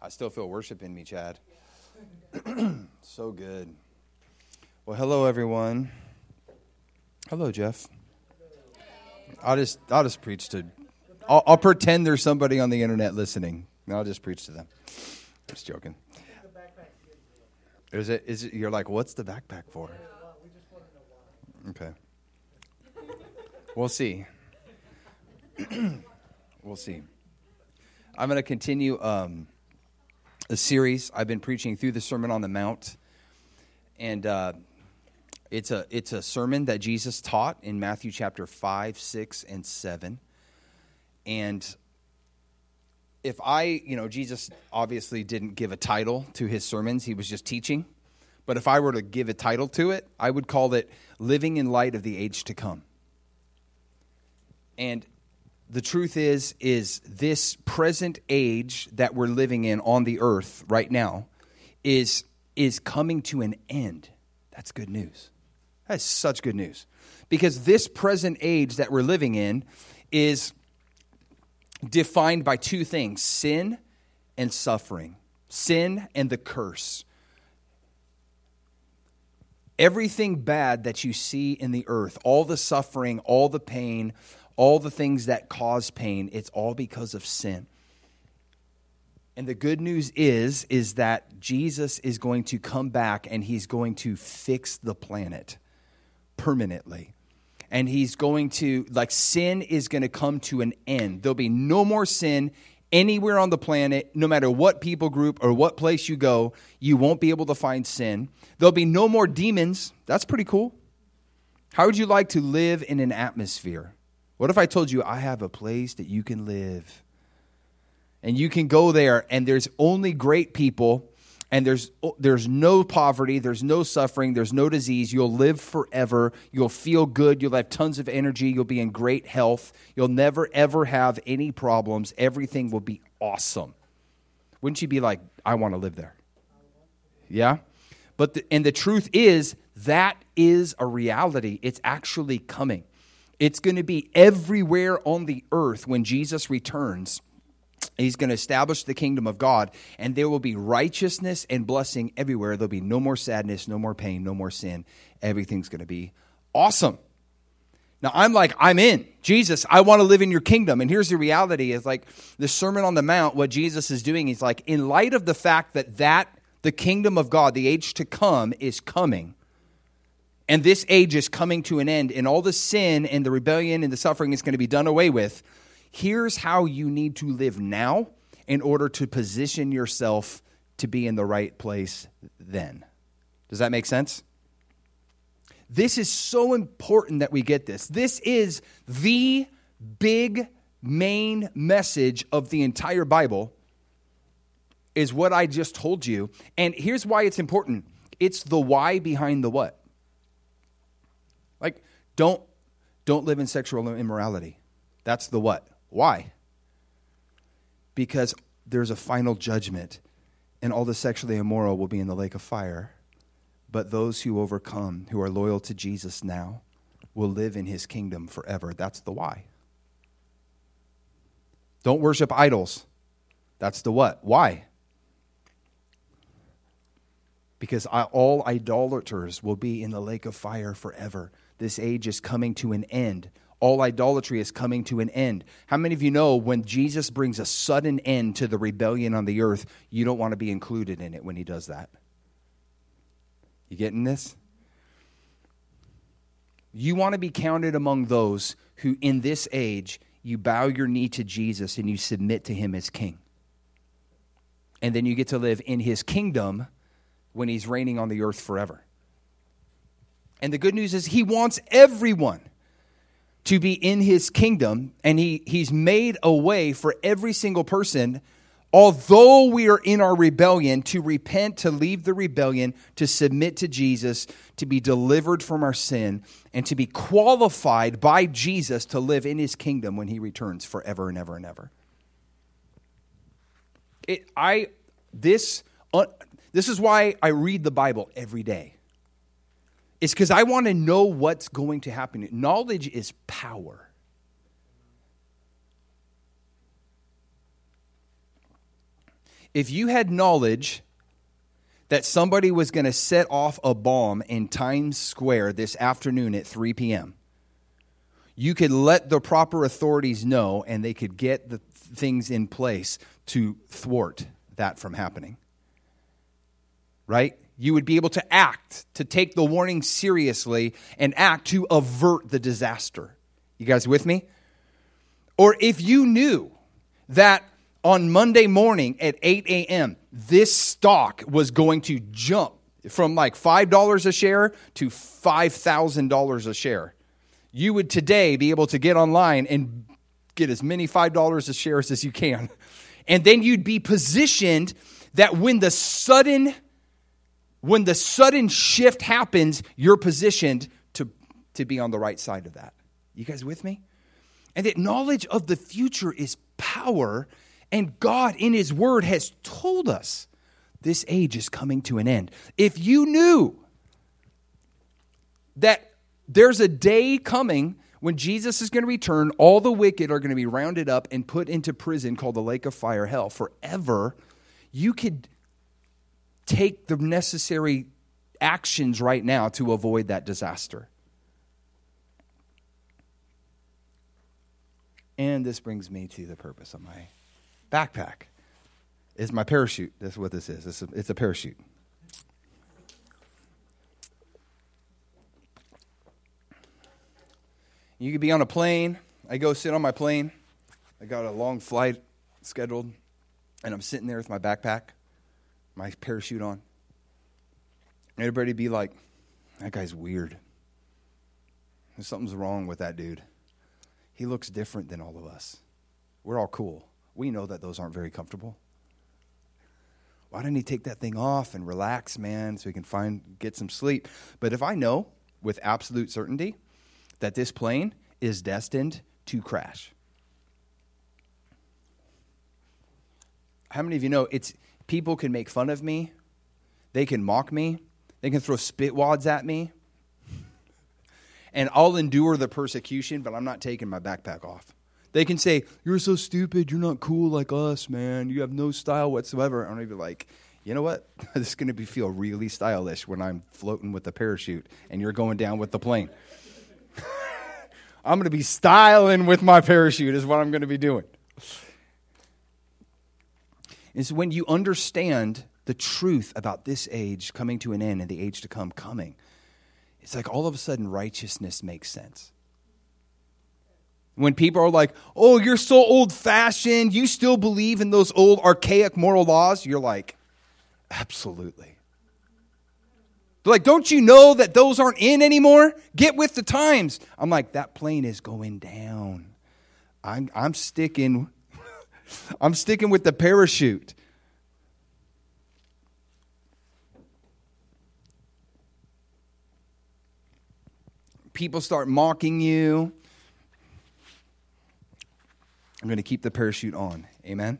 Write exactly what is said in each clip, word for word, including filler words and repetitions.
I still feel worship in me, Chad. So good. Well, hello, everyone. Hello, Jeff. I'll just I'll just preach to. I'll, I'll pretend there's somebody on the internet listening. And I'll just preach to them. Just joking. Is it? Is it? You're like, what's the backpack for? Okay. We'll see. We'll see. I'm going to continue um, a series I've been preaching through the Sermon on the Mount, and uh, it's a it's a sermon that Jesus taught in Matthew chapter five, six, and seven. And if I, you know, Jesus obviously didn't give a title to his sermons; he was just teaching. But if I were to give a title to it, I would call it "Living in Light of the Age to Come." And the truth is, is this present age that we're living in on the earth right now is, is coming to an end. That's good news. That's such good news. Because this present age that we're living in is defined by two things: sin and suffering. Sin and the curse. Everything bad that you see in the earth, all the suffering, all the pain, all the things that cause pain, it's all because of sin. And the good news is, is that Jesus is going to come back and he's going to fix the planet permanently. And he's going to, like, sin is going to come to an end. There'll be no more sin anywhere on the planet. No matter what people group or what place you go, you won't be able to find sin. There'll be no more demons. That's pretty cool. How would you like to live in an atmosphere? What if I told you I have a place that you can live? And you can go there and there's only great people and there's there's no poverty, there's no suffering, there's no disease. You'll live forever. You'll feel good. You'll have tons of energy. You'll be in great health. You'll never, ever have any problems. Everything will be awesome. Wouldn't you be like, I want to live there? Yeah? But the, and the truth is, that is a reality. It's actually coming. It's going to be everywhere on the earth when Jesus returns. He's going to establish the kingdom of God, and there will be righteousness and blessing everywhere. There'll be no more sadness, no more pain, no more sin. Everything's going to be awesome. Now, I'm like, I'm in. Jesus, I want to live in your kingdom. And here's the reality is like the Sermon on the Mount, what Jesus is doing, he's like, in light of the fact that that the kingdom of God, the age to come, is coming, and this age is coming to an end, and all the sin and the rebellion and the suffering is going to be done away with. Here's how you need to live now in order to position yourself to be in the right place then. Does that make sense? This is so important that we get this. This is the big main message of the entire Bible, is what I just told you. And here's why it's important. It's the why behind the what. Like, don't don't live in sexual immorality. That's the what. Why? Because there's a final judgment, and all the sexually immoral will be in the lake of fire. But those who overcome, who are loyal to Jesus now, will live in his kingdom forever. That's the why. Don't worship idols. That's the what. Why? Because all idolaters will be in the lake of fire forever. This age is coming to an end. All idolatry is coming to an end. How many of you know when Jesus brings a sudden end to the rebellion on the earth, you don't want to be included in it when he does that? You getting this? You want to be counted among those who in this age, you bow your knee to Jesus and you submit to him as king. And then you get to live in his kingdom when he's reigning on the earth forever. And the good news is he wants everyone to be in his kingdom, and he, he's made a way for every single person, although we are in our rebellion, to repent, to leave the rebellion, to submit to Jesus, to be delivered from our sin, and to be qualified by Jesus to live in his kingdom when he returns forever and ever and ever. It, I, this, uh, this is why I read the Bible every day. It's because I want to know what's going to happen. Knowledge is power. If you had knowledge that somebody was going to set off a bomb in Times Square this afternoon at three p.m., you could let the proper authorities know, and they could get the things in place to thwart that from happening. Right? You would be able to act, to take the warning seriously and act to avert the disaster. You guys with me? Or if you knew that on Monday morning at eight a.m., this stock was going to jump from like five dollars a share to five thousand dollars a share, you would today be able to get online and get as many five dollars a shares as you can. And then you'd be positioned that when the sudden when the sudden shift happens, you're positioned to, to be on the right side of that. You guys with me? And that knowledge of the future is power, and God in His Word has told us this age is coming to an end. If you knew that there's a day coming when Jesus is going to return, all the wicked are going to be rounded up and put into prison called the lake of fire, hell, forever, you could take the necessary actions right now to avoid that disaster. And this brings me to the purpose of my backpack. It's my parachute. That's what this is. It's a, it's a parachute. You could be on a plane. I go sit on my plane. I got a long flight scheduled, and I'm sitting there with my backpack, my parachute on. Everybody be like, that guy's weird. Something's wrong with that dude. He looks different than all of us. We're all cool. We know that those aren't very comfortable. Why didn't he take that thing off and relax, man, so he can find get some sleep? But if I know with absolute certainty that this plane is destined to crash. How many of you know it's people can make fun of me, they can mock me, they can throw spit wads at me, and I'll endure the persecution, but I'm not taking my backpack off. They can say, you're so stupid, you're not cool like us, man, you have no style whatsoever. I'm going to be like, you know what? This is going to be feel really stylish when I'm floating with the parachute and you're going down with the plane. I'm going to be styling with my parachute is what I'm going to be doing. It's when you understand the truth about this age coming to an end and the age to come coming. It's like all of a sudden righteousness makes sense. When people are like, oh, you're so old-fashioned, you still believe in those old archaic moral laws, you're like, absolutely. They're like, don't you know that those aren't in anymore? Get with the times. I'm like, that plane is going down. I'm, I'm sticking, I'm sticking with the parachute. People start mocking you. I'm going to keep the parachute on. Amen?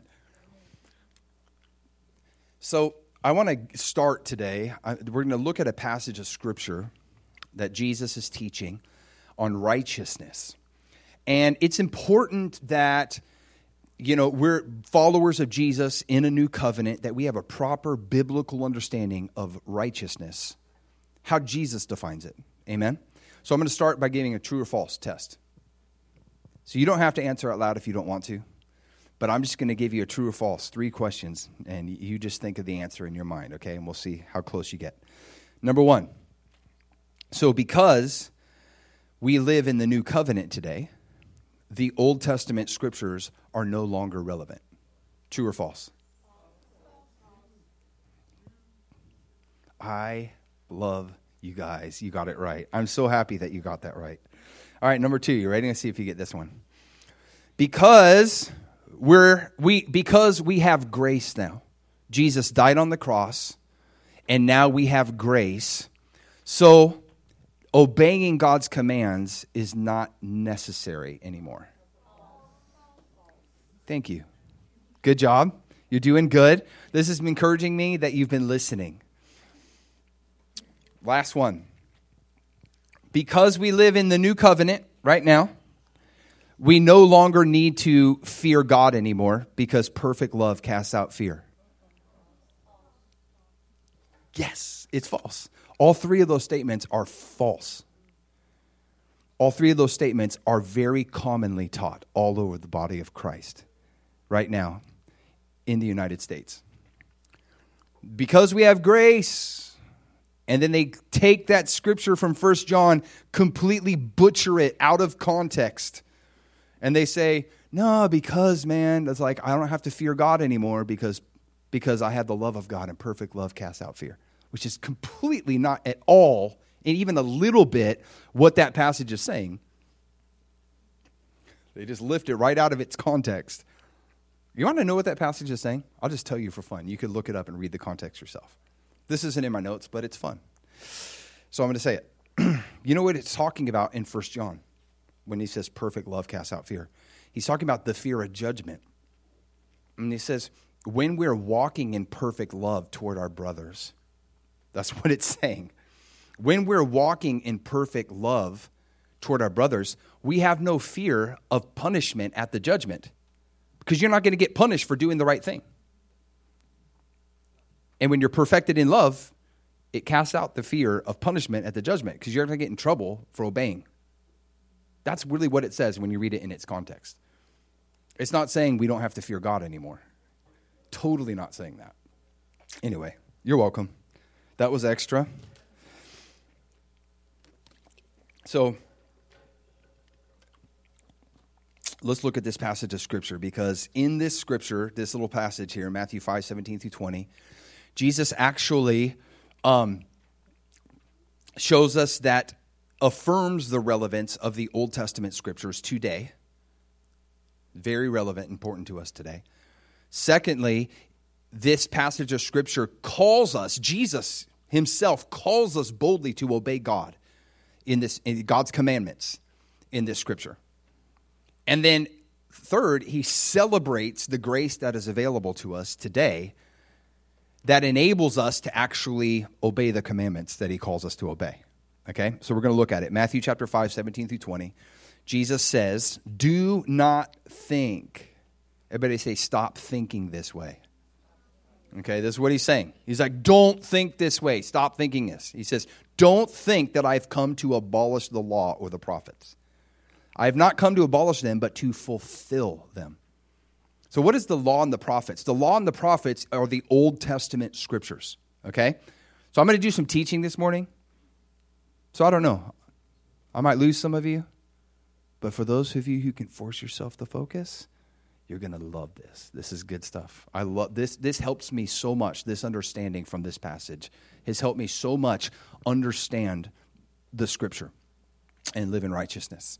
So I want to start today. I, we're going to look at a passage of Scripture that Jesus is teaching on righteousness. And it's important that, you know, we're followers of Jesus in a new covenant, that we have a proper biblical understanding of righteousness, how Jesus defines it. Amen? So I'm going to start by giving a true or false test. So you don't have to answer out loud if you don't want to, but I'm just going to give you a true or false, three questions, and you just think of the answer in your mind, okay? And we'll see how close you get. Number one, so because we live in the new covenant today, the Old Testament scriptures are no longer relevant. True or false? I love you guys. You got it right. I'm so happy that you got that right. All right, number two, you ready? Let's see if you get this one. Because we're we because we have grace now. Jesus died on the cross, and now we have grace. So obeying God's commands is not necessary anymore. Thank you. Good job. You're doing good. This is encouraging me that you've been listening. Last one. Because we live in the new covenant right now, we no longer need to fear God anymore because perfect love casts out fear. Yes, it's false. All three of those statements are false. All three of those statements are very commonly taught all over the body of Christ right now in the United States. Because we have grace, and then they take that scripture from First John, completely butcher it out of context, and they say, no, because, man, it's like, I don't have to fear God anymore because, because I have the love of God, and perfect love casts out fear, which is completely not at all, and even a little bit, what that passage is saying. They just lift it right out of its context. You want to know what that passage is saying? I'll just tell you for fun. You could look it up and read the context yourself. This isn't in my notes, but it's fun. So I'm going to say it. You know what it's talking about in First John when he says perfect love casts out fear? He's talking about the fear of judgment. And he says, when we're walking in perfect love toward our brothers, that's what it's saying. When we're walking in perfect love toward our brothers, we have no fear of punishment at the judgment because you're not going to get punished for doing the right thing. And when you're perfected in love, it casts out the fear of punishment at the judgment because you're not going to get in trouble for obeying. That's really what it says when you read it in its context. It's not saying we don't have to fear God anymore. Totally not saying that. Anyway, you're welcome. That was extra. So, let's look at this passage of Scripture, because in this Scripture, this little passage here, Matthew five, seventeen through twenty, Jesus actually um, shows us that, affirms the relevance of the Old Testament Scriptures today. Very relevant, important to us today. Secondly, this passage of Scripture calls us, Jesus himself calls us boldly to obey God in this, in God's commandments in this Scripture. And then third, he celebrates the grace that is available to us today that enables us to actually obey the commandments that he calls us to obey. Okay, so we're going to look at it. Matthew chapter five, seventeen through twenty. Jesus says, do not think. Everybody say, stop thinking this way. Okay, this is what he's saying. He's like, don't think this way. Stop thinking this. He says, don't think that I've come to abolish the law or the prophets. I have not come to abolish them, but to fulfill them. So what is the law and the prophets? The law and the prophets are the Old Testament scriptures. Okay, so I'm going to do some teaching this morning. So I don't know. I might lose some of you. But for those of you who can force yourself to focus, you're going to love this. This is good stuff. I love this. This helps me so much. This understanding from this passage has helped me so much understand the Scripture and live in righteousness.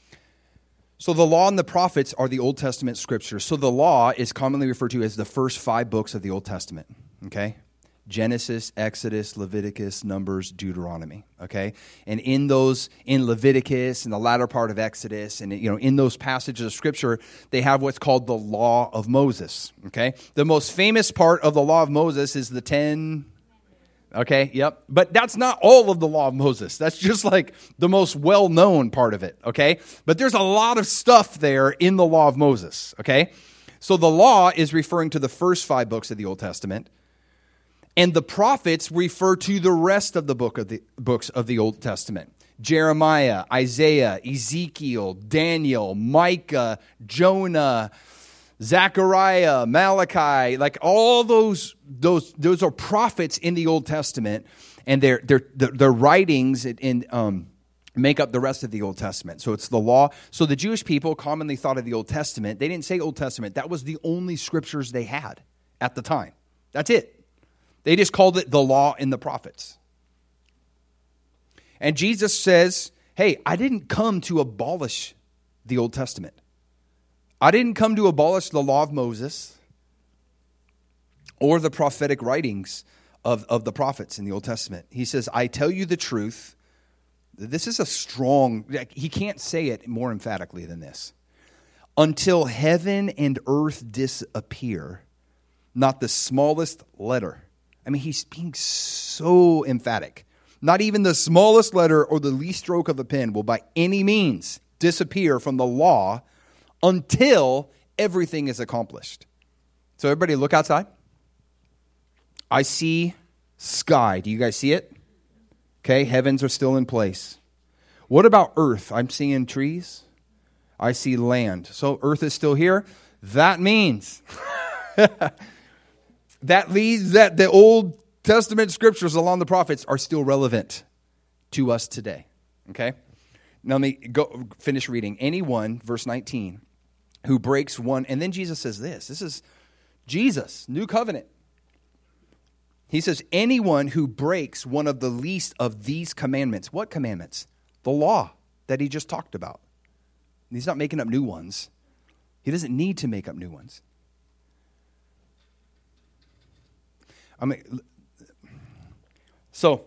So the law and the prophets are the Old Testament scriptures. So the law is commonly referred to as the first five books of the Old Testament. Okay? Genesis, Exodus, Leviticus, Numbers, Deuteronomy, okay? And in those, in Leviticus, in the latter part of Exodus, and you know, in those passages of Scripture, they have what's called the Law of Moses, okay? The most famous part of the Law of Moses is the ten, okay, yep. But that's not all of the Law of Moses. That's just like the most well-known part of it, okay? But there's a lot of stuff there in the Law of Moses, okay? So the law is referring to the first five books of the Old Testament. And the prophets refer to the rest of the book of the books of the Old Testament. Jeremiah, Isaiah, Ezekiel, Daniel, Micah, Jonah, Zechariah, Malachi, like all those those those are prophets in the Old Testament, and their their their writings in um, make up the rest of the Old Testament. So it's the law. So the Jewish people commonly thought of the Old Testament. They didn't say Old Testament. That was the only scriptures they had at the time. That's it. They just called it the law and the prophets. And Jesus says, hey, I didn't come to abolish the Old Testament. I didn't come to abolish the law of Moses or the prophetic writings of, of the prophets in the Old Testament. He says, I tell you the truth. This is a strong, he can't say it more emphatically than this. Until heaven and earth disappear, not the smallest letter. I mean, he's being so emphatic. Not even the smallest letter or the least stroke of a pen will by any means disappear from the law until everything is accomplished. So everybody look outside. I see sky. Do you guys see it? Okay, heavens are still in place. What about earth? I'm seeing trees. I see land. So earth is still here. That means that leads that the Old Testament scriptures along the prophets are still relevant to us today. Okay? Now let me go finish reading. Anyone, verse nineteen, who breaks one, and then Jesus says this. This is Jesus, new covenant. He says, anyone who breaks one of the least of these commandments. What commandments? The law that he just talked about. He's not making up new ones. He doesn't need to make up new ones. I mean, so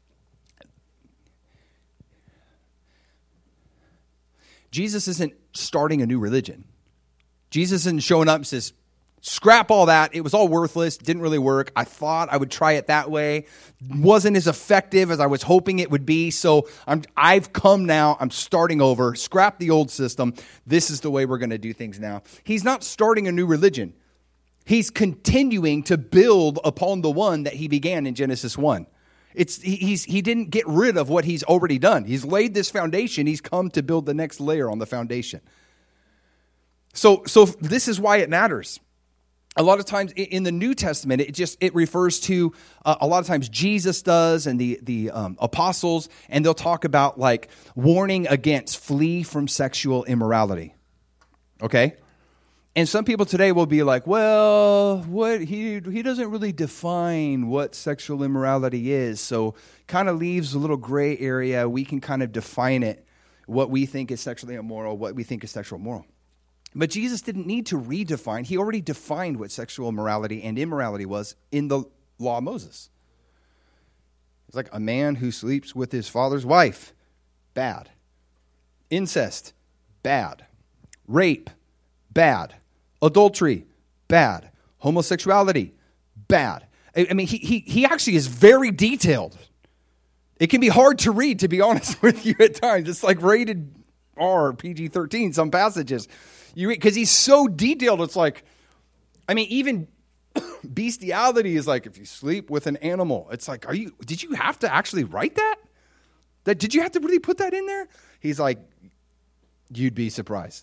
Jesus isn't starting a new religion. Jesus isn't showing up and says, scrap all that. It was all worthless. Didn't really work. I thought I would try it that way. Wasn't as effective as I was hoping it would be. So I'm, I've come now. I'm starting over. Scrap the old system. This is the way we're going to do things now. He's not starting a new religion. He's continuing to build upon the one that he began in Genesis one. It's he, he's he didn't get rid of what he's already done. He's laid this foundation. He's come to build the next layer on the foundation. So so this is why it matters. A lot of times in the New Testament, it just it refers to uh, a lot of times Jesus does and the the um, apostles, and they'll talk about like warning against flee from sexual immorality. Okay, and some people today will be like, well, what he he doesn't really define what sexual immorality is, so kind of leaves a little gray area. We can kind of define it, what we think is sexually immoral, what we think is sexual moral. But Jesus didn't need to redefine. He already defined what sexual morality and immorality was in the law of Moses. It's like a man who sleeps with his father's wife, bad. Incest, bad. Rape, bad. Adultery, bad. Homosexuality, bad. I mean, he he he actually is very detailed. It can be hard to read, to be honest with you at times. It's like rated R, P G thirteen, some passages. You because he's so detailed, it's like, I mean, even bestiality is like if you sleep with an animal. It's like, are you? Did you have to actually write that? That did you have to really put that in there? He's like, you'd be surprised.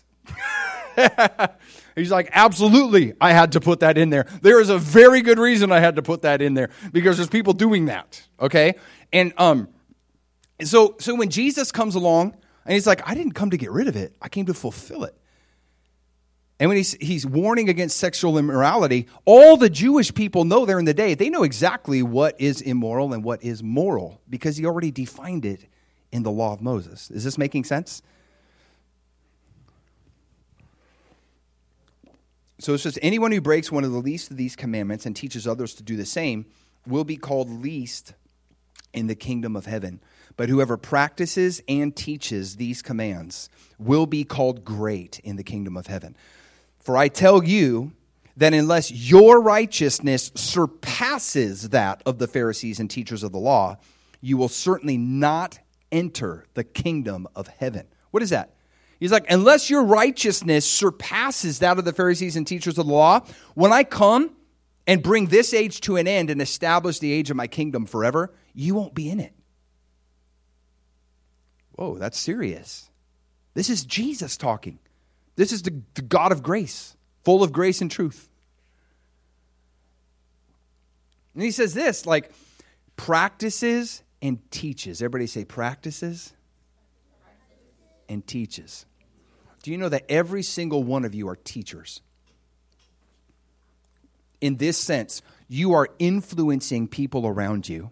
He's like, absolutely, I had to put that in there. There is a very good reason I had to put that in there because there's people doing that. Okay, and um, so so when Jesus comes along and he's like, I didn't come to get rid of it. I came to fulfill it. And when he's, he's warning against sexual immorality, all the Jewish people know there in the day, they know exactly what is immoral and what is moral because he already defined it in the law of Moses. Is this making sense? So it's just anyone who breaks one of the least of these commandments and teaches others to do the same will be called least in the kingdom of heaven. But whoever practices and teaches these commands will be called great in the kingdom of heaven. For I tell you that unless your righteousness surpasses that of the Pharisees and teachers of the law, you will certainly not enter the kingdom of heaven. What is that? He's like, unless your righteousness surpasses that of the Pharisees and teachers of the law, when I come and bring this age to an end and establish the age of my kingdom forever, you won't be in it. Whoa, that's serious. This is Jesus talking. This is the, the God of grace, full of grace and truth. And he says this, like, practices and teaches. Everybody say practices and teaches. Do you know that every single one of you are teachers? In this sense, you are influencing people around you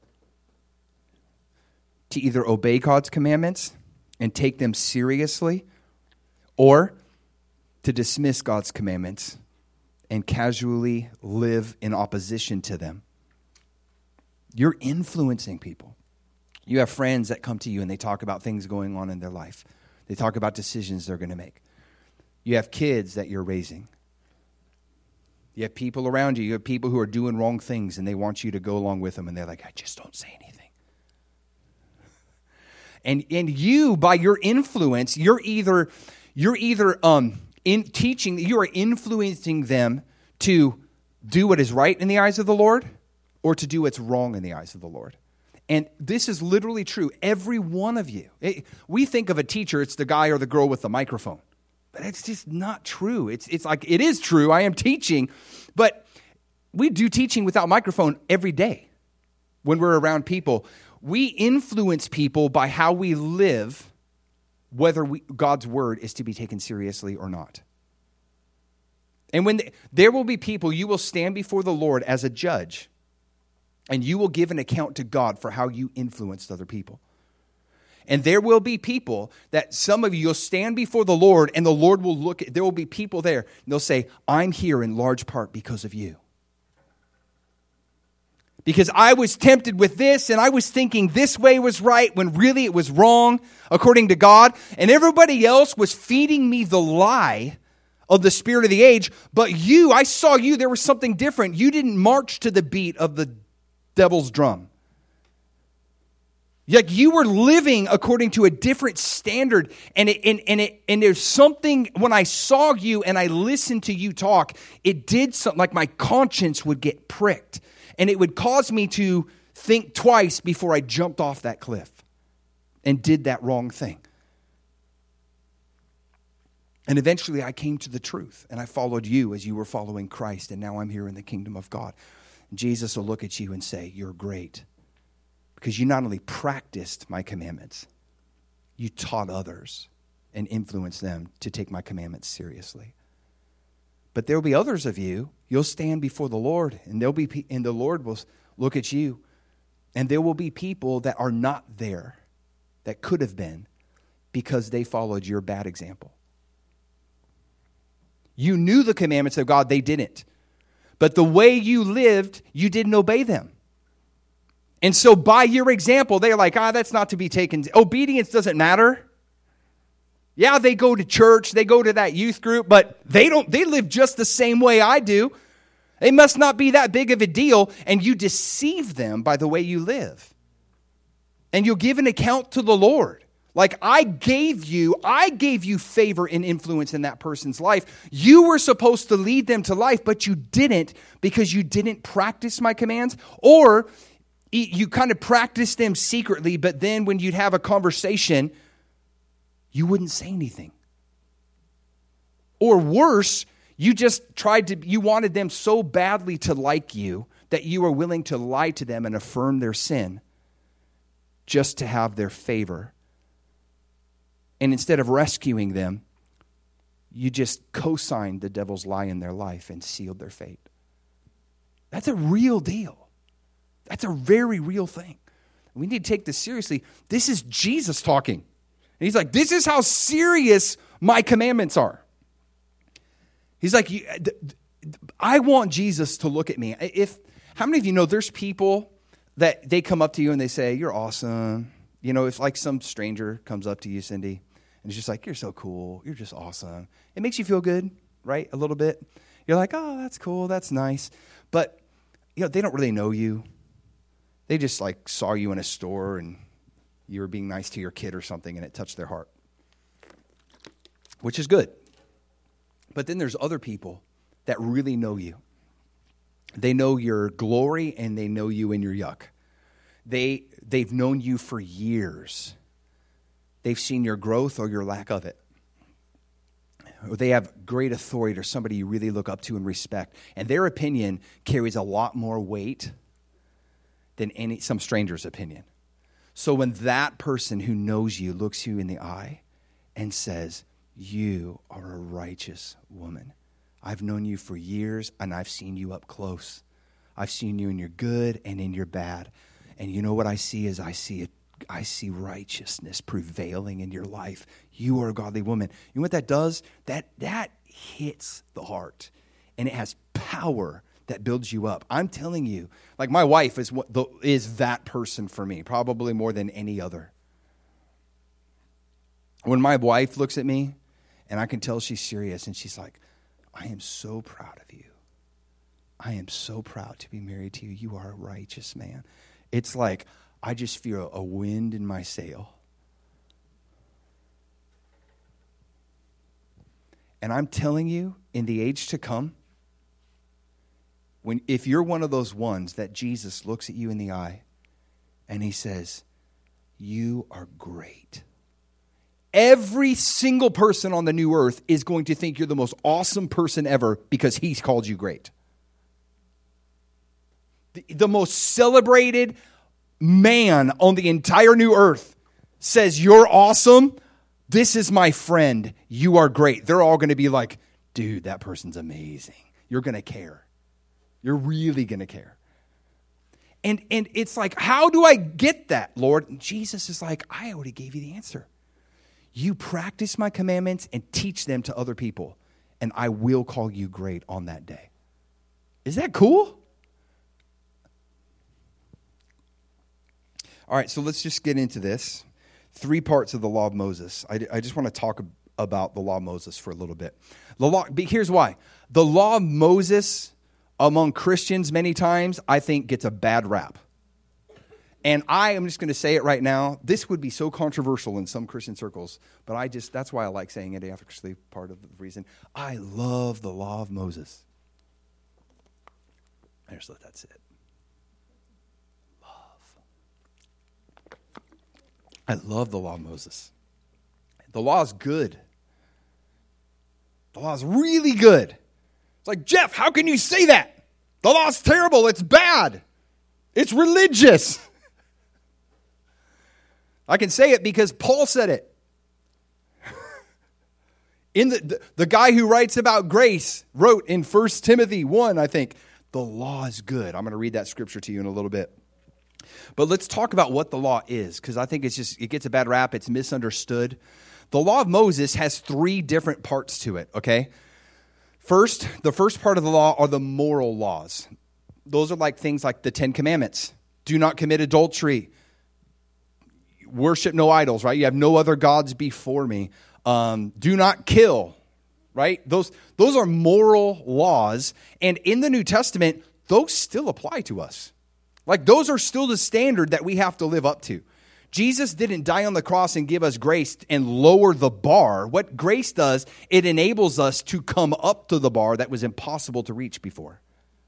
to either obey God's commandments and take them seriously, or to dismiss God's commandments and casually live in opposition to them. You're influencing people. You have friends that come to you and they talk about things going on in their life. They talk about decisions they're going to make. You have kids that you're raising. You have people around you. You have people who are doing wrong things and they want you to go along with them and they're like, I just don't say anything. And and you, by your influence, you're either you're either um in teaching, you are influencing them to do what is right in the eyes of the Lord, or to do what's wrong in the eyes of the Lord. And this is literally true. Every one of you. It, we think of a teacher, it's the guy or the girl with the microphone. But it's just not true. It's, it's like, it is true. I am teaching. But we do teaching without microphone every day when we're around people. We influence people by how we live, whether we, God's word is to be taken seriously or not. And when the, there will be people, you will stand before the Lord as a judge, and you will give an account to God for how you influenced other people. And there will be people that some of you, you'll stand before the Lord, and the Lord will look at, there will be people there, and they'll say, I'm here in large part because of you. Because I was tempted with this, and I was thinking this way was right when really it was wrong, according to God. And everybody else was feeding me the lie of the spirit of the age. But you, I saw you, there was something different. You didn't march to the beat of the devil's drum. Like you were living according to a different standard. And it, and, and, it, and there's something, when I saw you and I listened to you talk, it did something, like my conscience would get pricked. And it would cause me to think twice before I jumped off that cliff and did that wrong thing. And eventually I came to the truth, and I followed you as you were following Christ, and now I'm here in the kingdom of God. Jesus will look at you and say, you're great, because you not only practiced my commandments, you taught others and influenced them to take my commandments seriously. But there will be others of you, you'll stand before the Lord, and there'll be and the Lord will look at you, and there will be people that are not there, that could have been, because they followed your bad example. You knew the commandments of God, they didn't. But the way you lived, you didn't obey them. And so by your example, they're like, ah, that's not to be taken. Obedience doesn't matter. Yeah, they go to church, they go to that youth group, but they don't, they live just the same way I do. It must not be that big of a deal. And you deceive them by the way you live. And you'll give an account to the Lord. Like I gave you, I gave you favor and influence in that person's life. You were supposed to lead them to life, but you didn't because you didn't practice my commands. Or you kind of practiced them secretly, but then when you'd have a conversation, you wouldn't say anything. Or worse, you just tried to, you wanted them so badly to like you that you were willing to lie to them and affirm their sin just to have their favor. And instead of rescuing them, you just co-signed the devil's lie in their life and sealed their fate. That's a real deal. That's a very real thing. We need to take this seriously. This is Jesus talking. And he's like, this is how serious my commandments are. He's like, I want Jesus to look at me. If how many of you know there's people that they come up to you and they say, you're awesome. You know, if like some stranger comes up to you, Cindy, and it's just like, you're so cool. You're just awesome. It makes you feel good, right? A little bit. You're like, oh, that's cool. That's nice. But, you know, they don't really know you. They just like saw you in a store and you were being nice to your kid or something and it touched their heart, which is good. But then there's other people that really know you. They know your glory and they know you in your yuck. They, they've known you for years. They've seen your growth or your lack of it. Or they have great authority or somebody you really look up to and respect. And their opinion carries a lot more weight than any some stranger's opinion. So when that person who knows you looks you in the eye and says, you are a righteous woman. I've known you for years and I've seen you up close. I've seen you in your good and in your bad. And you know what I see is I see it. I see righteousness prevailing in your life. You are a godly woman. You know what that does? That that hits the heart. And it has power that builds you up. I'm telling you, like my wife is what the, is that person for me, probably more than any other. When my wife looks at me, and I can tell she's serious, and she's like, I am so proud of you. I am so proud to be married to you. You are a righteous man. It's like, I just feel a wind in my sail. And I'm telling you, in the age to come, when if you're one of those ones that Jesus looks at you in the eye and he says, you are great. Every single person on the new earth is going to think you're the most awesome person ever because he's called you great. The, the most celebrated man on the entire new earth says, you're awesome. This is my friend. You are great. They're all going to be like, dude, that person's amazing. You're going to care. You're really going to care. And, and it's like, how do I get that, Lord? And Jesus is like, I already gave you the answer. You practice my commandments and teach them to other people, and I will call you great on that day. Is that cool? All right, so let's just get into this. Three parts of the law of Moses. I, I just want to talk about the law of Moses for a little bit. The law. Here's why. The law of Moses among Christians many times, I think, gets a bad rap. And I am just going to say it right now. This would be so controversial in some Christian circles, but I just, that's why I like saying it, actually, part of the reason. I love the law of Moses. I just let that sit. Love. I love the law of Moses. The law is good. The law is really good. It's like, Jeff, how can you say that? The law is terrible. It's bad. It's religious. I can say it because Paul said it. In the, the the guy who writes about grace wrote in First Timothy one, I think, the law is good. I'm going to read that scripture to you in a little bit. But let's talk about what the law is, because I think it's just, it gets a bad rap. It's misunderstood. The law of Moses has three different parts to it, okay? First, the first part of the law are the moral laws. Those are like things like the Ten Commandments. Do not commit adultery. Worship no idols, right? You have no other gods before me. Um, do not kill, right? Those, those are moral laws. And in the New Testament, those still apply to us. Like, those are still the standard that we have to live up to. Jesus didn't die on the cross and give us grace and lower the bar. What grace does, it enables us to come up to the bar that was impossible to reach before.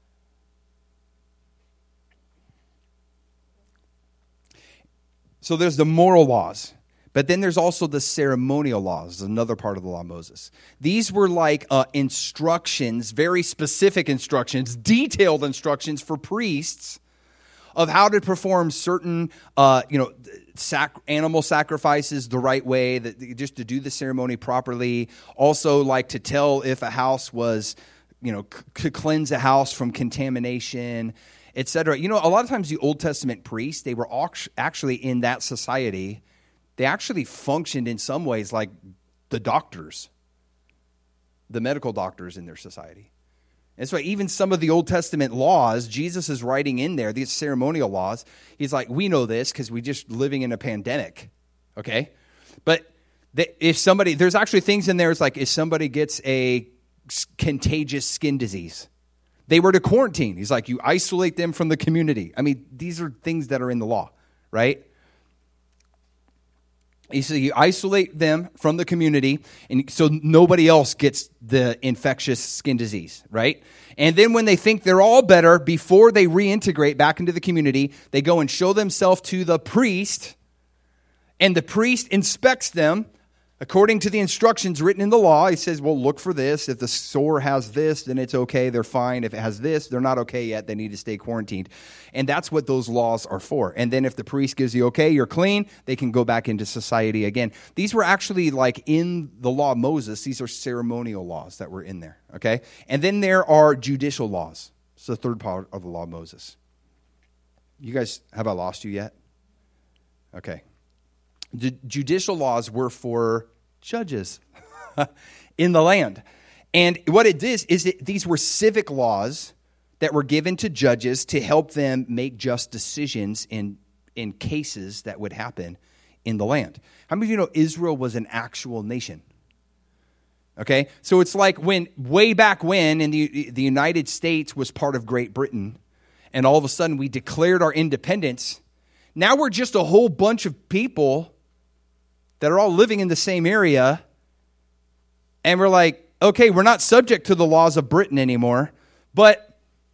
So there's the moral laws, but then there's also the ceremonial laws, another part of the law of Moses. These were like uh, instructions, very specific instructions, detailed instructions for priests of how to perform certain, uh, you know, sac- animal sacrifices the right way, that just to do the ceremony properly. Also, like to tell if a house was, you know, c- to cleanse a house from contamination, et cetera. You know, a lot of times the Old Testament priests, they were actually in that society. They actually functioned in some ways like the doctors, the medical doctors in their society. And so even some of the Old Testament laws, Jesus is writing in there, these ceremonial laws. He's like, we know this because we're just living in a pandemic, okay? But the, if somebody, there's actually things in there, it's like if somebody gets a contagious skin disease, they were to quarantine. He's like, you isolate them from the community. I mean, these are things that are in the law, right? He said you isolate them from the community, and so nobody else gets the infectious skin disease, right? And then when they think they're all better, before they reintegrate back into the community, they go and show themselves to the priest, and the priest inspects them according to the instructions written in the law. He says, well, look for this. If the sore has this, then it's okay. They're fine. If it has this, they're not okay yet. They need to stay quarantined. And that's what those laws are for. And then if the priest gives you okay, you're clean, they can go back into society again. These were actually like in the law of Moses. These are ceremonial laws that were in there, okay? And then there are judicial laws. It's the third part of the law of Moses. You guys, have I lost you yet? Okay. The judicial laws were for judges in the land. And what it is, is it, these were civic laws that were given to judges to help them make just decisions in, in cases that would happen in the land. How many of you know Israel was an actual nation? Okay, so it's like when, way back when, in the, the United States was part of Great Britain, and all of a sudden we declared our independence. Now we're just a whole bunch of people that are all living in the same area, and we're like, okay, we're not subject to the laws of Britain anymore, but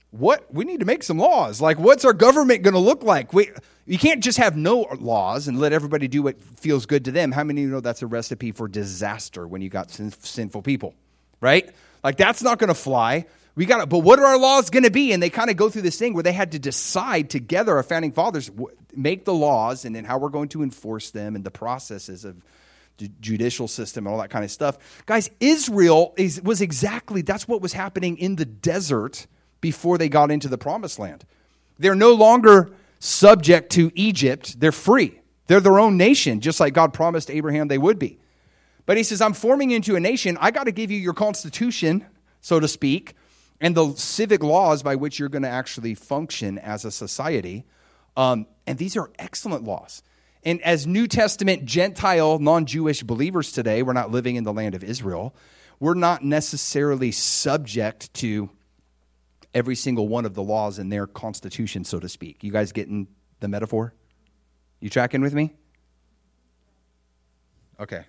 what? We need to make some laws. Like, what's our government going to look like? We, you can't just have no laws and let everybody do what feels good to them. How many of you know that's a recipe for disaster when you got sin, sinful people, right? Like, that's not going to fly. We got to, but what are our laws going to be? And they kind of go through this thing where they had to decide together, our founding fathers, make the laws and then how we're going to enforce them and the processes of the judicial system and all that kind of stuff. Guys, Israel is, was exactly, that's what was happening in the desert before they got into the promised land. They're no longer subject to Egypt. They're free. They're their own nation, just like God promised Abraham they would be. But he says, I'm forming into a nation. I got to give you your constitution, so to speak, and the civic laws by which you're going to actually function as a society. Um, and these are excellent laws. And as New Testament Gentile, non-Jewish believers today, we're not living in the land of Israel. We're not necessarily subject to every single one of the laws in their constitution, so to speak. You guys getting the metaphor? You tracking with me? Okay.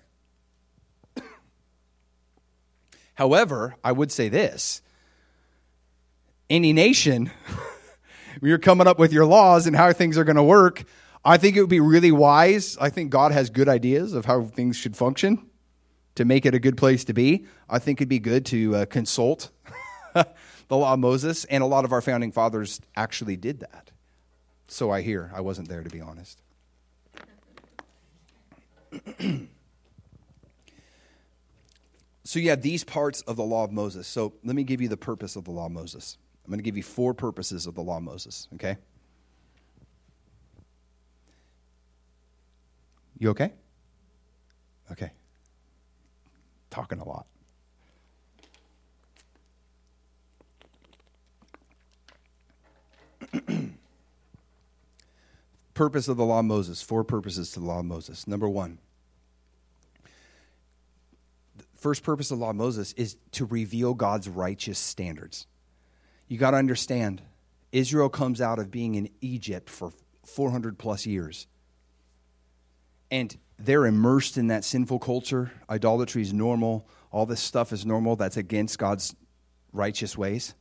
However, I would say this. Any nation, when you're coming up with your laws and how things are going to work, I think it would be really wise. I think God has good ideas of how things should function to make it a good place to be. I think it'd be good to uh, consult the law of Moses, and a lot of our founding fathers actually did that. So I hear. I wasn't there, to be honest. So you have these parts of the law of Moses. So let me give you the purpose of the law of Moses. I'm going to give you four purposes of the law of Moses, okay? You okay? Okay. Talking a lot. Purpose of the law of Moses. Four purposes to the law of Moses. Number one. The first purpose of the law of Moses is to reveal God's righteous standards. You got to understand, Israel comes out of being in Egypt for four hundred plus years. And they're immersed in that sinful culture. Idolatry is normal. All this stuff is normal. That's against God's righteous ways.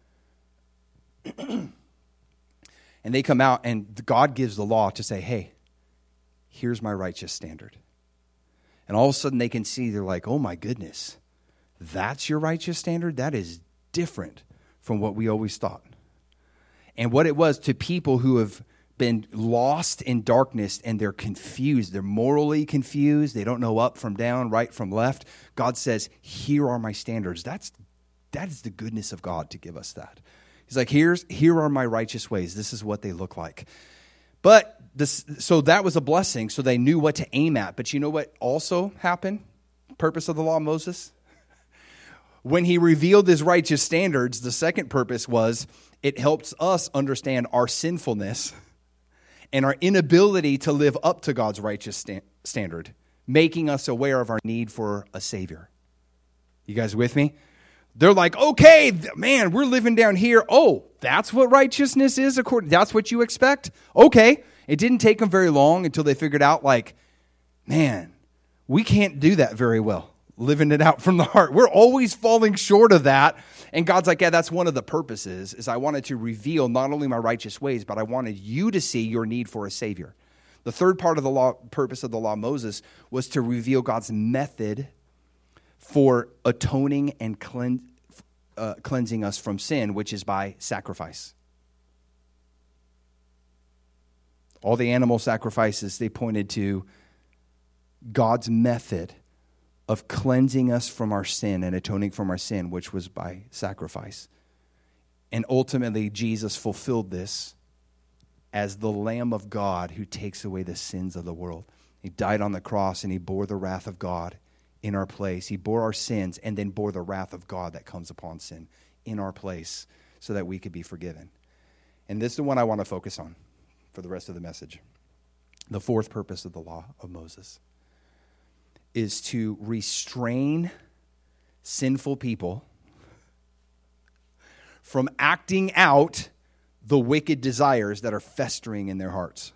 And they come out, and God gives the law to say, hey, here's my righteous standard. And all of a sudden they can see, they're like, oh my goodness, that's your righteous standard? That is different from what we always thought. And what it was to people who have been lost in darkness and they're confused. They're morally confused. They don't know up from down, right from left. God says, here are my standards. That's that is the goodness of God to give us that. He's like, here's here are my righteous ways. This is what they look like. But this, so that was a blessing. So they knew what to aim at. But you know what also happened? Purpose of the law of Moses? When he revealed his righteous standards, the second purpose was it helps us understand our sinfulness and our inability to live up to God's righteous sta- standard, making us aware of our need for a Savior. You guys with me? They're like, okay, man, we're living down here. Oh, that's what righteousness is? According, that's what you expect? Okay. It didn't take them very long until they figured out, like, man, we can't do that very well, living it out from the heart. We're always falling short of that. And God's like, yeah, that's one of the purposes, is I wanted to reveal not only my righteous ways, but I wanted you to see your need for a Savior. The third part of the law, purpose of the law of Moses was to reveal God's method for atoning and clean, uh, cleansing us from sin, which is by sacrifice. All the animal sacrifices, they pointed to God's method of cleansing us from our sin and atoning from our sin, which was by sacrifice. And ultimately, Jesus fulfilled this as the Lamb of God who takes away the sins of the world. He died on the cross and he bore the wrath of God in our place. He bore our sins and then bore the wrath of God that comes upon sin in our place so that we could be forgiven. And this is the one I want to focus on for the rest of the message. The fourth purpose of the law of Moses is to restrain sinful people from acting out the wicked desires that are festering in their hearts.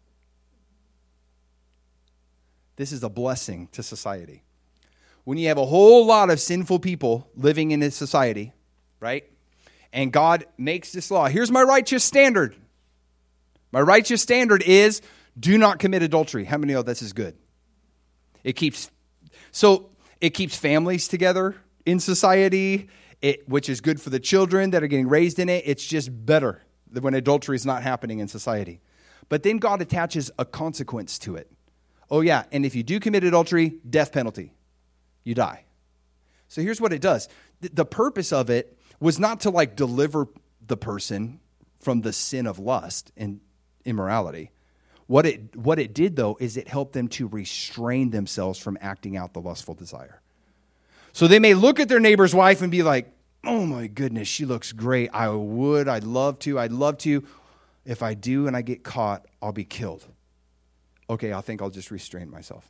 This is a blessing to society. When you have a whole lot of sinful people living in a society, right? And God makes this law. Here's my righteous standard. My righteous standard is do not commit adultery. How many know this is good? It keeps, so it keeps families together in society, it, which is good for the children that are getting raised in it. It's just better when adultery is not happening in society. But then God attaches a consequence to it. Oh yeah, and if you do commit adultery, death penalty. You die. So here's what it does. The purpose of it was not to like deliver the person from the sin of lust and immorality. What it what it did though is it helped them to restrain themselves from acting out the lustful desire. So they may look at their neighbor's wife and be like, "Oh my goodness, she looks great. I would, I'd love to, I'd love to. If I do and I get caught, I'll be killed. Okay, I think I'll just restrain myself."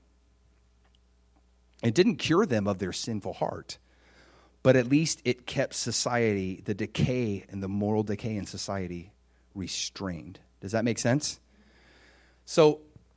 It didn't cure them of their sinful heart, but at least it kept society, the decay and the moral decay in society, restrained. Does that make sense? So,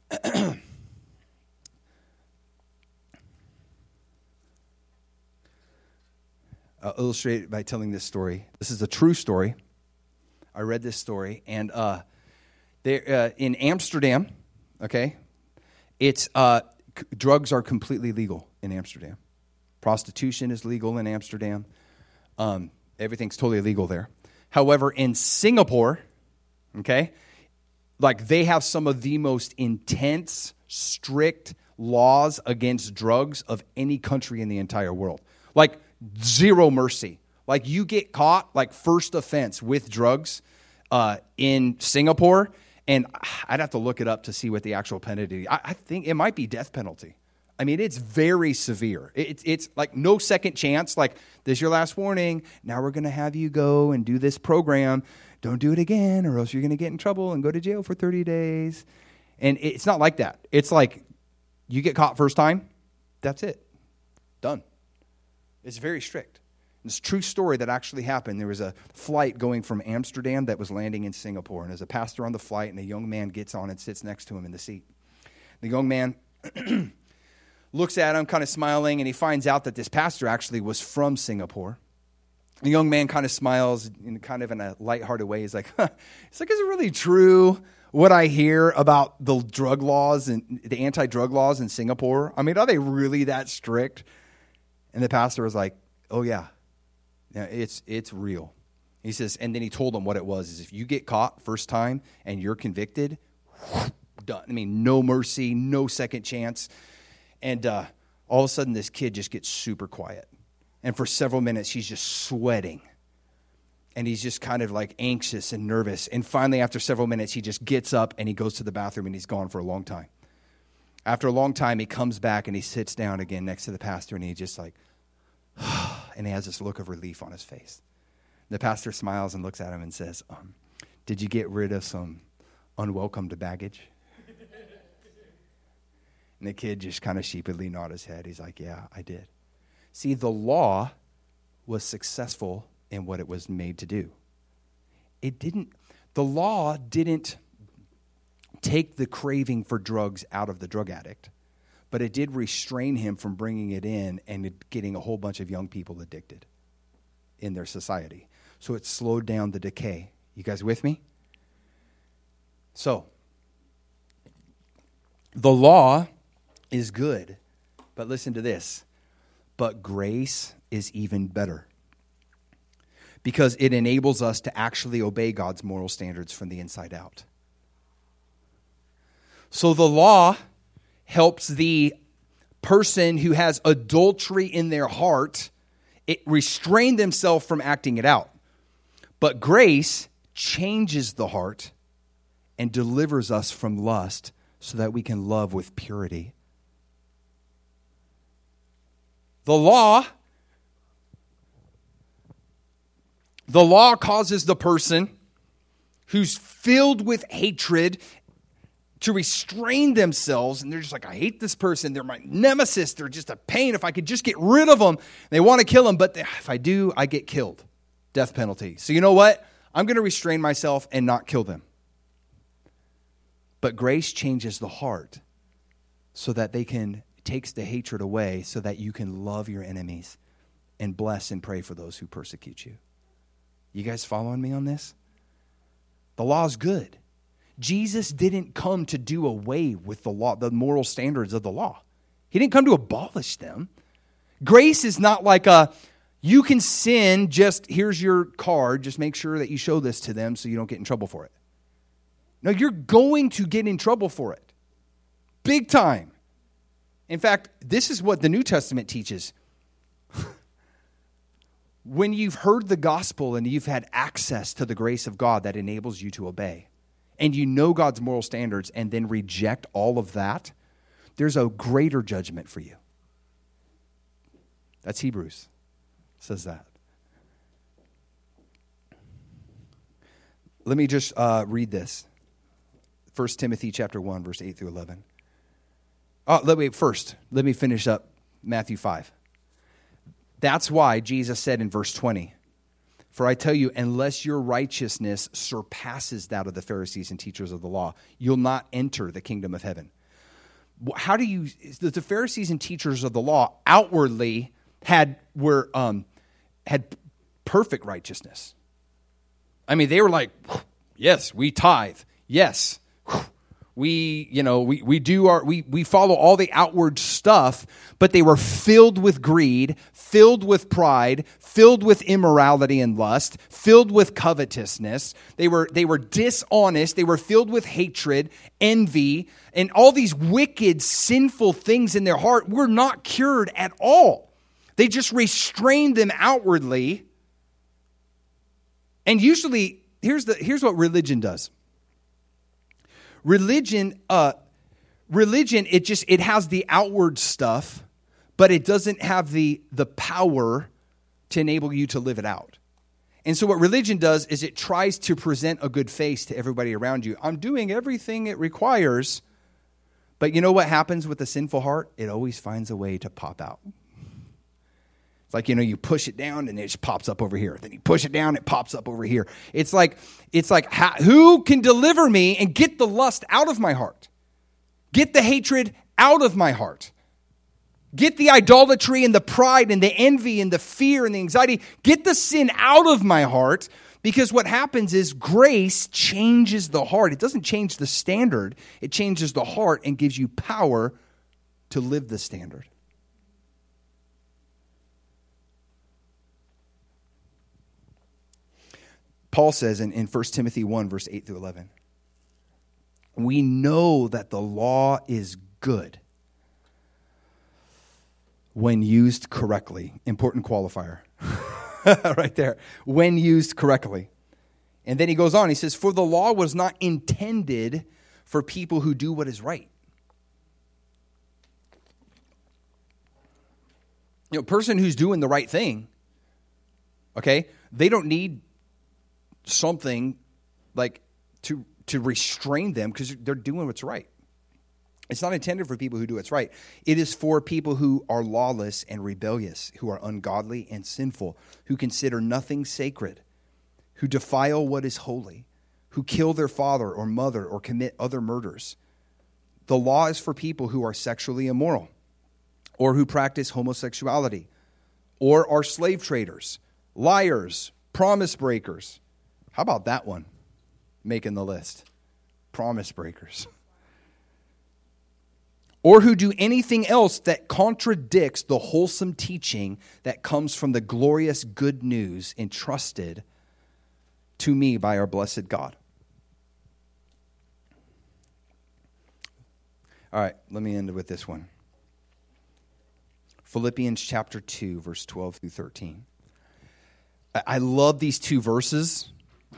I'll illustrate it by telling this story. This is a true story. I read this story, and uh, uh, in Amsterdam, okay, it's uh, c- drugs are completely legal in Amsterdam. Prostitution is legal in Amsterdam. Um, everything's totally legal there. However, in Singapore, okay, like they have some of the most intense, strict laws against drugs of any country in the entire world. Like zero mercy. Like you get caught, like first offense with drugs uh, in Singapore, and I'd have to look it up to see what the actual penalty. I, I think it might be death penalty. I mean, it's very severe. It's it's like no second chance. Like this is your last warning. Now we're going to have you go and do this program. Don't do it again, or else you're going to get in trouble and go to jail for thirty days. And it's not like that. It's like you get caught first time, that's it, done. It's very strict. It's a true story that actually happened. There was a flight going from Amsterdam that was landing in Singapore. And there's a pastor on the flight, and a young man gets on and sits next to him in the seat. The young man looks at him, kind of smiling, and he finds out that this pastor actually was from Singapore. The young man kind of smiles, in kind of in a lighthearted way. He's like, huh. He's like, is it really true what I hear about the drug laws and the anti-drug laws in Singapore? I mean, are they really that strict? And the pastor was like, oh, yeah. Yeah, it's it's real. He says, and then he told him what it was, is if you get caught first time and you're convicted, done. I mean, no mercy, no second chance. And uh, all of a sudden, this kid just gets super quiet. And for several minutes, he's just sweating. And he's just kind of like anxious and nervous. And finally, after several minutes, he just gets up and he goes to the bathroom and he's gone for a long time. After a long time, he comes back and he sits down again next to the pastor and he just like, and he has this look of relief on his face. The pastor smiles and looks at him and says, um, did you get rid of some unwelcomed baggage? And the kid just kind of sheepishly nodded his head. He's like, yeah, I did. See, the law was successful in what it was made to do. It didn't, the law didn't take the craving for drugs out of the drug addict, but it did restrain him from bringing it in and getting a whole bunch of young people addicted in their society. So it slowed down the decay. You guys with me? So, the law is good, but listen to this. But grace is even better because it enables us to actually obey God's moral standards from the inside out. So the law helps the person who has adultery in their heart it restrain themselves from acting it out. But grace changes the heart and delivers us from lust so that we can love with purity. The law, the law causes the person who's filled with hatred to restrain themselves, and they're just like, I hate this person. They're my nemesis. They're just a pain. If I could just get rid of them. They want to kill them, but if I do, I get killed. Death penalty. So you know what? I'm going to restrain myself and not kill them. But grace changes the heart so that they can, takes the hatred away so that you can love your enemies and bless and pray for those who persecute you. You guys following me on this? The law is good. Jesus didn't come to do away with the law, the moral standards of the law. He didn't come to abolish them. Grace is not like a, you can sin, just here's your card, just make sure that you show this to them so you don't get in trouble for it. No, you're going to get in trouble for it. Big time. In fact, this is what the New Testament teaches. When you've heard the gospel and you've had access to the grace of God that enables you to obey, and you know God's moral standards and then reject all of that, there's a greater judgment for you. That's Hebrews. Says that. Let me just uh, read this. First Timothy chapter one, verse eight through eleven. Oh, let me first, let me finish up Matthew five. That's why Jesus said in verse twenty, for I tell you, unless your righteousness surpasses that of the Pharisees and teachers of the law, you'll not enter the kingdom of heaven. How do you, the Pharisees and teachers of the law outwardly had, were, um, had perfect righteousness. I mean, they were like, yes, we tithe. Yes, we, you know, we, we do our, we, we follow all the outward stuff, but they were filled with greed, filled with pride, filled with immorality and lust, filled with covetousness. They were, they were dishonest. They were filled with hatred, envy, and all these wicked, sinful things in their heart were not cured at all. They just restrained them outwardly. And usually, here's the, here's what religion does. Religion, uh, religion, it just, it has the outward stuff, but it doesn't have the, the power to enable you to live it out. And so what religion does is it tries to present a good face to everybody around you. I'm doing everything it requires, but you know what happens with a sinful heart? It always finds a way to pop out. It's like, you know, you push it down and it just pops up over here. Then you push it down, it pops up over here. It's like, it's like, how, who can deliver me and get the lust out of my heart? Get the hatred out of my heart. Get the idolatry and the pride and the envy and the fear and the anxiety. Get the sin out of my heart, because what happens is grace changes the heart. It doesn't change the standard. It changes the heart and gives you power to live the standard. Paul says in, in First Timothy one, verse eight through eleven, we know that the law is good when used correctly. Important qualifier. Right there. When used correctly. And then he goes on, he says, for the law was not intended for people who do what is right. You know, a person who's doing the right thing, okay, they don't need something like to to restrain them because they're doing what's right. It's not intended for people who do what's right. It is for people who are lawless and rebellious, who are ungodly and sinful, who consider nothing sacred, who defile what is holy, who kill their father or mother or commit other murders. The law is for people who are sexually immoral, or who practice homosexuality, or are slave traders, liars, promise breakers. How about that one making the list? Promise breakers. Or who do anything else that contradicts the wholesome teaching that comes from the glorious good news entrusted to me by our blessed God. All right, let me end with this one. Philippians chapter two, verse twelve through thirteen. I love these two verses.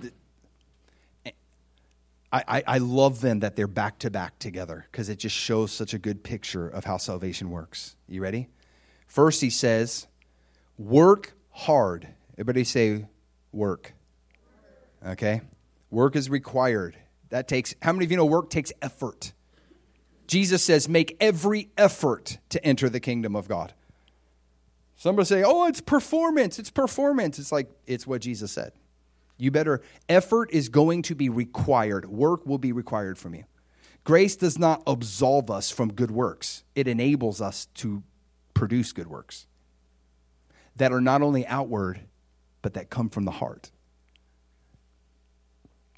I, I, I love them that they're back to back together because it just shows such a good picture of how salvation works. You ready? First, he says, work hard. Everybody say work. Okay? Work is required. That takes, how many of you know work takes effort? Jesus says, make every effort to enter the kingdom of God. Somebody say, oh, it's performance. It's performance. It's like, it's what Jesus said. You better, effort is going to be required. Work will be required from you. Grace does not absolve us from good works. It enables us to produce good works that are not only outward, but that come from the heart.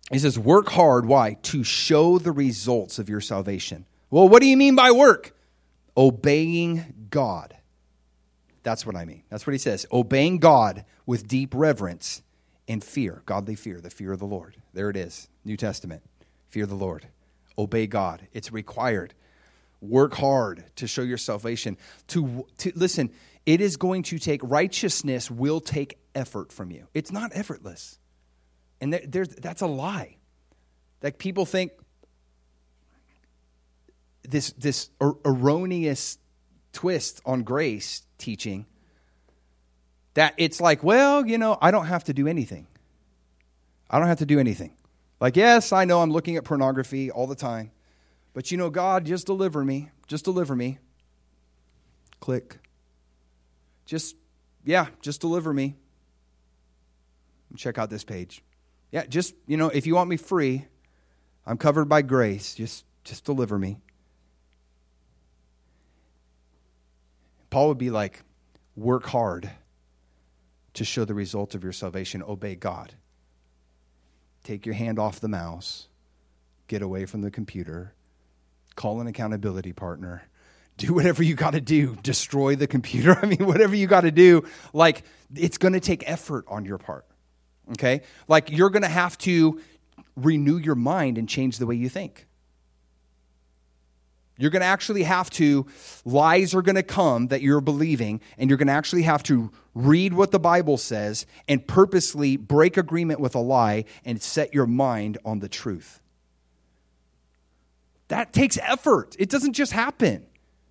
He says, work hard. Why? To show the results of your salvation. Well, what do you mean by work? Obeying God. That's what I mean. That's what he says. Obeying God with deep reverence and fear. Godly fear, the fear of the Lord. There it is. New Testament. Fear the Lord. Obey God. It's required. Work hard to show your salvation. To, to listen, it is going to take, righteousness will take effort from you. It's not effortless. And there, there's, that's a lie. Like people think this, this er, erroneous twist on grace teaching that it's like, well, you know, I don't have to do anything. I don't have to do anything. Like, yes, I know I'm looking at pornography all the time, but you know, God, just deliver me. Just deliver me. Click. Just, yeah, just deliver me. Check out this page. Yeah, just, you know, if you want me free, I'm covered by grace. Just, just deliver me. Paul would be like, work hard to show the result of your salvation. Obey God. Take your hand off the mouse. Get away from the computer. Call an accountability partner. Do whatever you got to do. Destroy the computer. I mean, whatever you got to do. Like, it's going to take effort on your part. Okay? Like, you're going to have to renew your mind and change the way you think. You're going to actually have to, lies are going to come that you're believing, and you're going to actually have to read what the Bible says and purposely break agreement with a lie and set your mind on the truth. That takes effort. It doesn't just happen.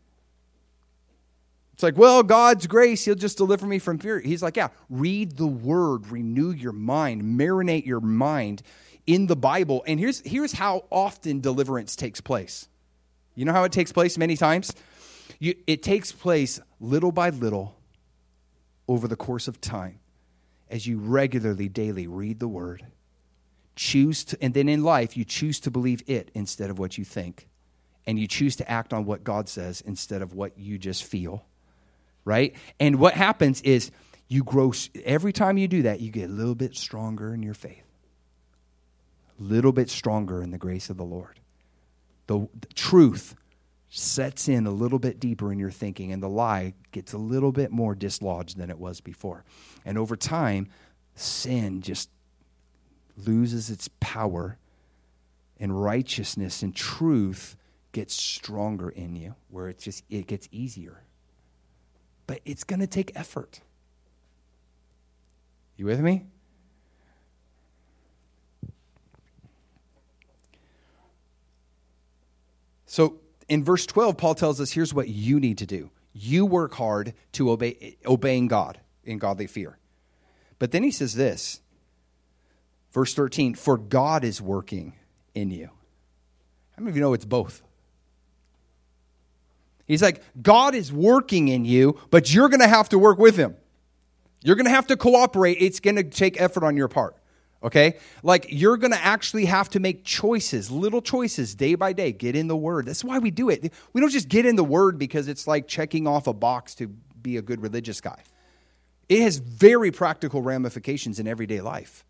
It's like, well, God's grace, he'll just deliver me from fear. He's like, yeah, read the word, renew your mind, marinate your mind in the Bible. And here's, here's how often deliverance takes place. You know how it takes place many times? You, it takes place little by little over the course of time as you regularly, daily read the word. Choose to, and then in life, you choose to believe it instead of what you think. And you choose to act on what God says instead of what you just feel. Right? And what happens is you grow, every time you do that, you get a little bit stronger in your faith. A little bit stronger in the grace of the Lord. The, the truth sets in a little bit deeper in your thinking, and the lie gets a little bit more dislodged than it was before. And over time, sin just loses its power, and righteousness and truth gets stronger in you, where it's just it gets easier. But it's going to take effort. You with me? So in verse twelve, Paul tells us, here's what you need to do. You work hard to obey, obeying God in godly fear. But then he says this, verse thirteen, for God is working in you. How many of you know it's both? He's like, God is working in you, but you're going to have to work with him. You're going to have to cooperate. It's going to take effort on your part. Okay? Like, you're going to actually have to make choices, little choices, day by day. Get in the Word. That's why we do it. We don't just get in the Word because it's like checking off a box to be a good religious guy. It has very practical ramifications in everyday life.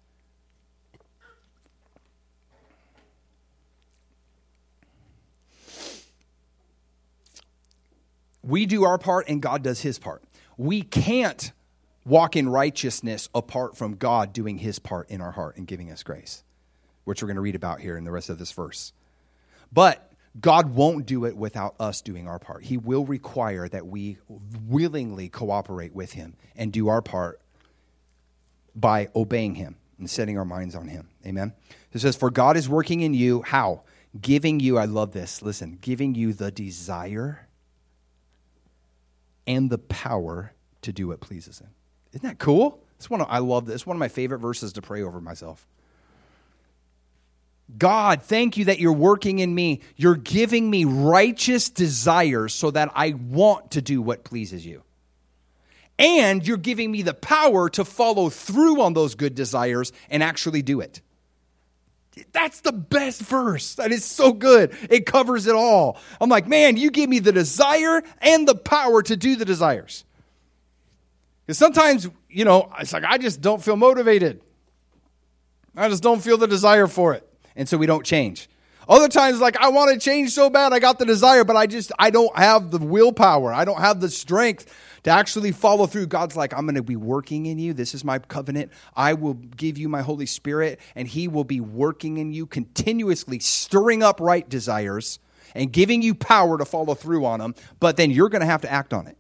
We do our part and God does his part. We can't walk in righteousness apart from God doing his part in our heart and giving us grace, which we're going to read about here in the rest of this verse. But God won't do it without us doing our part. He will require that we willingly cooperate with him and do our part by obeying him and setting our minds on him. Amen? It says, for God is working in you, how? Giving you, I love this, listen, giving you the desire and the power to do what pleases him. Isn't that cool? It's one of, I love this. It's one of my favorite verses to pray over myself. God, thank you that you're working in me. You're giving me righteous desires so that I want to do what pleases you. And you're giving me the power to follow through on those good desires and actually do it. That's the best verse. That is so good. It covers it all. I'm like, man, you give me the desire and the power to do the desires. Because sometimes, you know, it's like, I just don't feel motivated. I just don't feel the desire for it. And so we don't change. Other times, like, I want to change so bad, I got the desire, but I just, I don't have the willpower. I don't have the strength to actually follow through. God's like, I'm going to be working in you. This is my covenant. I will give you my Holy Spirit, and he will be working in you, continuously stirring up right desires and giving you power to follow through on them. But then you're going to have to act on it.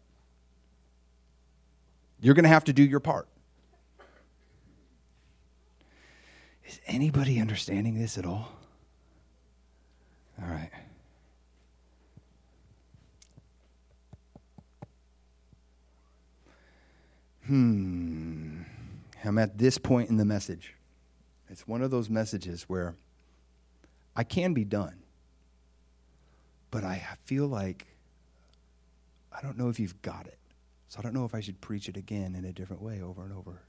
You're going to have to do your part. Is anybody understanding this at all? All right. Hmm. I'm at this point in the message. It's one of those messages where I can be done, but I feel like I don't know if you've got it. So I don't know if I should preach it again in a different way over and over.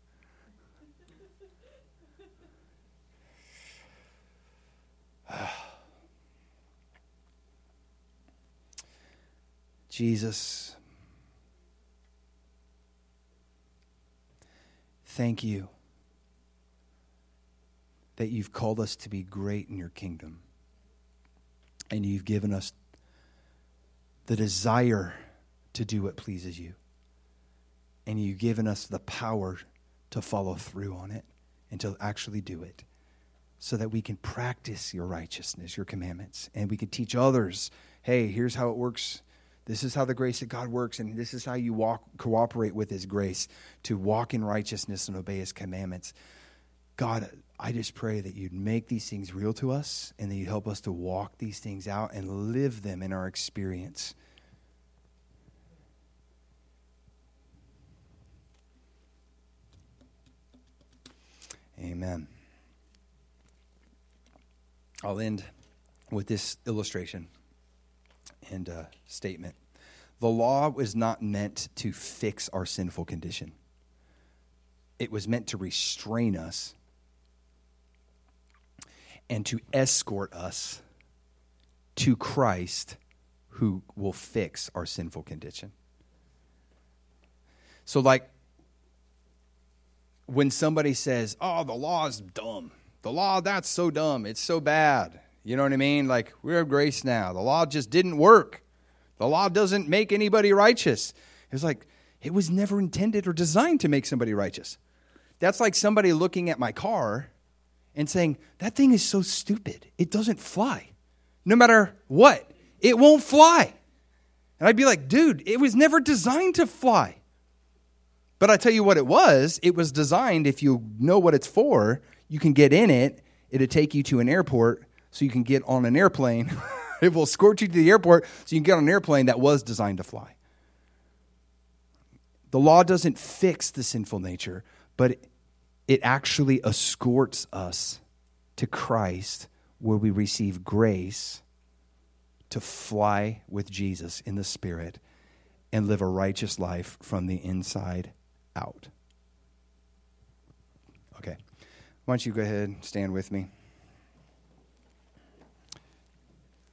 Jesus, thank you that you've called us to be great in your kingdom. And you've given us the desire to do what pleases you. And you've given us the power to follow through on it and to actually do it, so that we can practice your righteousness, your commandments, and we can teach others, hey, here's how it works. This is how the grace of God works, and this is how you walk, cooperate with his grace to walk in righteousness and obey his commandments. God, I just pray that you'd make these things real to us and that you'd help us to walk these things out and live them in our experience. Amen. I'll end with this illustration and uh, statement. The law was not meant to fix our sinful condition. It was meant to restrain us and to escort us to Christ, who will fix our sinful condition. So like when somebody says, oh, the law is dumb. The law, that's so dumb. It's so bad. You know what I mean? Like, we have grace now. The law just didn't work. The law doesn't make anybody righteous. It's like, it was never intended or designed to make somebody righteous. That's like somebody looking at my car and saying, that thing is so stupid. It doesn't fly. No matter what, it won't fly. And I'd be like, dude, it was never designed to fly. But I tell you what it was. It was designed, if you know what it's for, you can get in it. It'll take you to an airport so you can get on an airplane. It will escort you to the airport so you can get on an airplane that was designed to fly. The law doesn't fix the sinful nature, but it, it actually escorts us to Christ, where we receive grace to fly with Jesus in the Spirit and live a righteous life from the inside out. Okay. Why don't you go ahead and stand with me?